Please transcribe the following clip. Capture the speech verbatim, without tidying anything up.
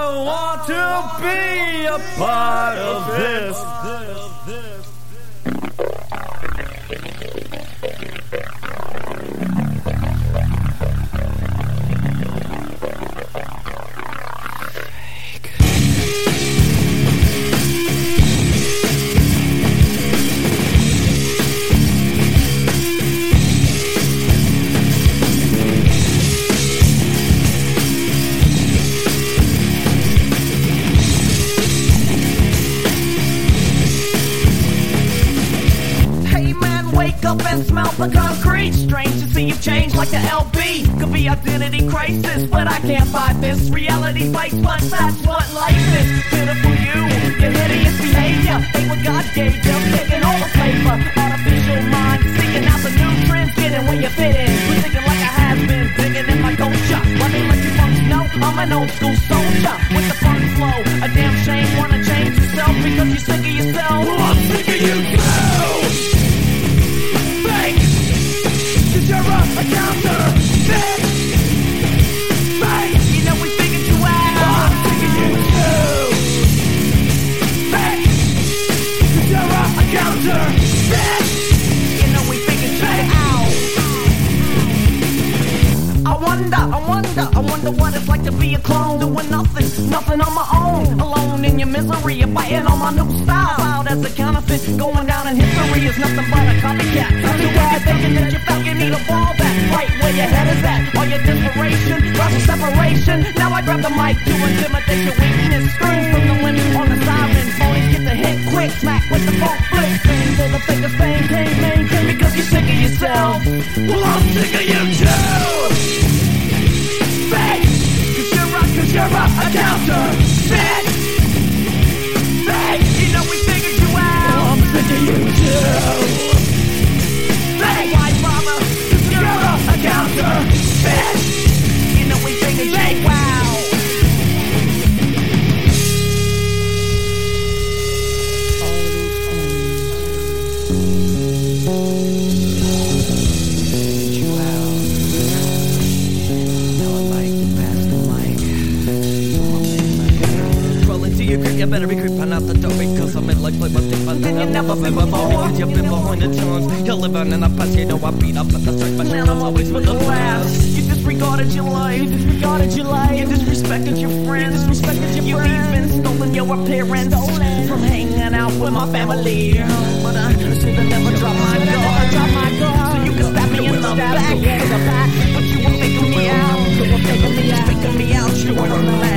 I want to be a part of this. Up and smell the concrete. Strange to see you've changed like the L B. Could be identity crisis, but I can't buy this. Reality bites, but that's what life is. Pitiful you, your hideous behavior. Ain't what God gave them, taking all the flavor. Artificial mind, seeking out the new trends, getting where you fit in. We're thinking like I have been, digging in my culture. Let me let you folks know I'm an old school soldier with the fun flow. A damn shame, wanna change yourself because you're sick of yourself. Well, I'm sick of you too. You're a counterfeit. Fake. You know we figured you out. I'm sick of you too. Fake. You're a counterfeit. You know we figured you out. I wonder, I wonder, I wonder what it's like to be a clone, doing nothing, nothing on my own, alone in your misery, you're biting on my new style. Out as a counterfeit, going down in history is nothing but a copycat. I'm too bad thinking that you felt you need a ball back, right where your head is at. All your desperation, rush separation. Now I grab the mic to intimidate your weakness. Scream from the limit on the siren. Phonies get the hit quick, smack with the funk flick. Scream till the fingers maintain, maintain because you're sick of yourself. Well, I'm sick of you too. Fake. Cause you're a, cause you're a, a counterfeit. Fake. You know we figured you out. Well, I'm sick of you too. Fake. Why bother? Cause you're a, a counterfeit. You know we figured you out. You better be creeping out the door because I'm in like play my thing, but then you never been before because you've been behind the times. You're living in the past, you know I beat up at the start, but now I'm always with the last. You disregarded your life, you disregarded your life, you disrespected your friends, you disrespected your friends. You even stolen your appearance from hanging out with my family. But I should've never dropped my guard, so you can stab me in the back, but you were faking me out, you were faking me out, you were faking me out, you were faking me out.